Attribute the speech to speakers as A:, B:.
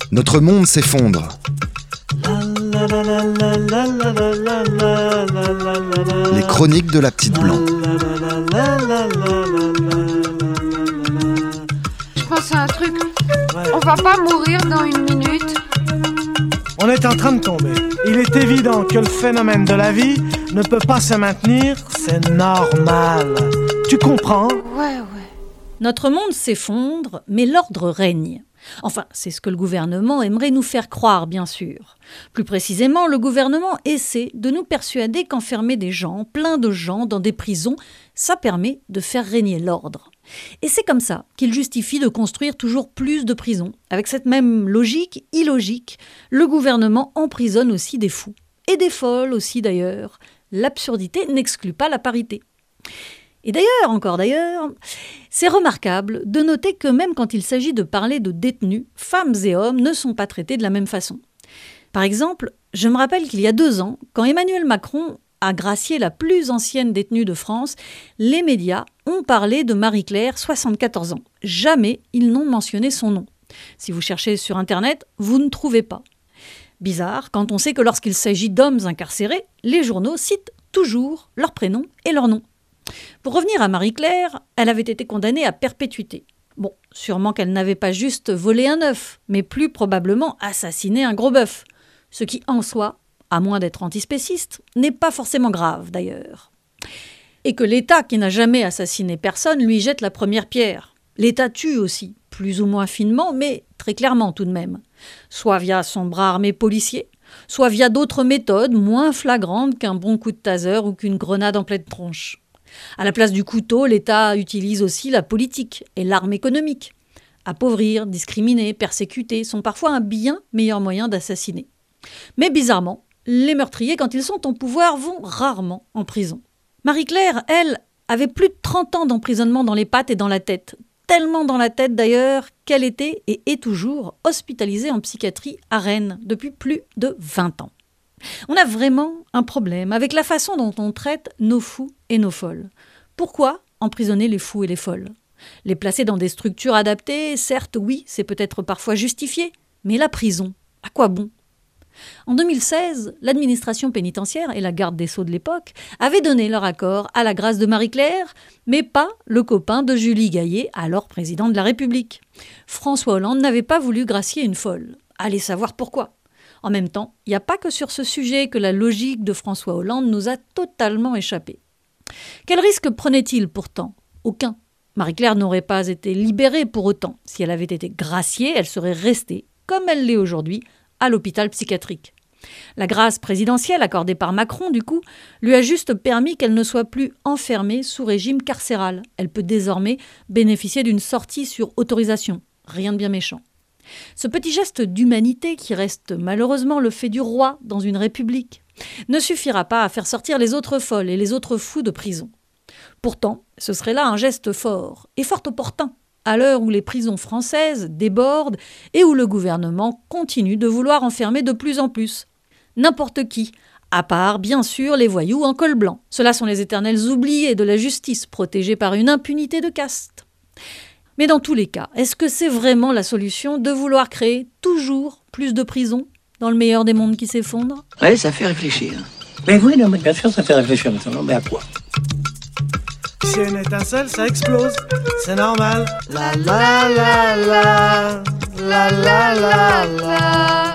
A: Notre monde s'effondre. Les chroniques de la petite Blanc.
B: Je pense à un truc. On va pas mourir dans une minute.
C: On est en train de tomber. Il est évident que le phénomène de la vie ne peut pas se maintenir, c'est normal. Tu comprends ?
B: Ouais.
D: Notre monde s'effondre, mais l'ordre règne. Enfin, c'est ce que le gouvernement aimerait nous faire croire, bien sûr. Plus précisément, le gouvernement essaie de nous persuader qu'enfermer des gens, plein de gens, dans des prisons, ça permet de faire régner l'ordre. Et c'est comme ça qu'il justifie de construire toujours plus de prisons. Avec cette même logique illogique, le gouvernement emprisonne aussi des fous. Et des folles aussi d'ailleurs. L'absurdité n'exclut pas la parité. Et d'ailleurs, c'est remarquable de noter que même quand il s'agit de parler de détenus, femmes et hommes ne sont pas traités de la même façon. Par exemple, je me rappelle qu'il y a 2 ans, quand Emmanuel Macron a gracié la plus ancienne détenue de France, les médias ont parlé de Marie-Claire, 74 ans. Jamais ils n'ont mentionné son nom. Si vous cherchez sur Internet, vous ne trouvez pas. Bizarre, quand on sait que lorsqu'il s'agit d'hommes incarcérés, les journaux citent toujours leur prénom et leur nom. Pour revenir à Marie-Claire, elle avait été condamnée à perpétuité. Bon, sûrement qu'elle n'avait pas juste volé un œuf, mais plus probablement assassiné un gros bœuf. Ce qui, en soi, à moins d'être antispéciste, n'est pas forcément grave d'ailleurs. Et que l'État, qui n'a jamais assassiné personne, lui jette la première pierre. L'État tue aussi, plus ou moins finement, mais très clairement tout de même. Soit via son bras armé policier, soit via d'autres méthodes moins flagrantes qu'un bon coup de taser ou qu'une grenade en pleine tronche. À la place du couteau, l'État utilise aussi la politique et l'arme économique. Appauvrir, discriminer, persécuter sont parfois un bien meilleur moyen d'assassiner. Mais bizarrement, les meurtriers, quand ils sont au pouvoir, vont rarement en prison. Marie-Claire, elle, avait plus de 30 ans d'emprisonnement dans les pattes et dans la tête. Tellement dans la tête d'ailleurs qu'elle était et est toujours hospitalisée en psychiatrie à Rennes depuis plus de 20 ans. On a vraiment un problème avec la façon dont on traite nos fous et nos folles. Pourquoi emprisonner les fous et les folles ? Les placer dans des structures adaptées, certes oui, c'est peut-être parfois justifié, mais la prison, à quoi bon ? En 2016, l'administration pénitentiaire et la garde des Sceaux de l'époque avaient donné leur accord à la grâce de Marie-Claire, mais pas le copain de Julie Gaillet, alors président de la République. François Hollande n'avait pas voulu gracier une folle. Allez savoir pourquoi. En même temps, il n'y a pas que sur ce sujet que la logique de François Hollande nous a totalement échappé. Quel risque prenait-il pourtant ? Aucun. Marie-Claire n'aurait pas été libérée pour autant. Si elle avait été graciée, elle serait restée, comme elle l'est aujourd'hui, à l'hôpital psychiatrique. La grâce présidentielle accordée par Macron, du coup, lui a juste permis qu'elle ne soit plus enfermée sous régime carcéral. Elle peut désormais bénéficier d'une sortie sur autorisation. Rien de bien méchant. Ce petit geste d'humanité, qui reste malheureusement le fait du roi dans une république, ne suffira pas à faire sortir les autres folles et les autres fous de prison. Pourtant, ce serait là un geste fort, et fort opportun, à l'heure où les prisons françaises débordent et où le gouvernement continue de vouloir enfermer de plus en plus. N'importe qui, à part, bien sûr, les voyous en col blanc. Ceux-là sont les éternels oubliés de la justice, protégés par une impunité de caste. Mais dans tous les cas, est-ce que c'est vraiment la solution de vouloir créer toujours plus de prisons dans le meilleur des mondes qui s'effondre ?
E: Ouais, ça fait réfléchir. Mais oui, non, mais bien sûr, ça fait réfléchir maintenant. Mais à quoi ?
C: Si y a une étincelle, ça explose. C'est normal. La la la la la la la la.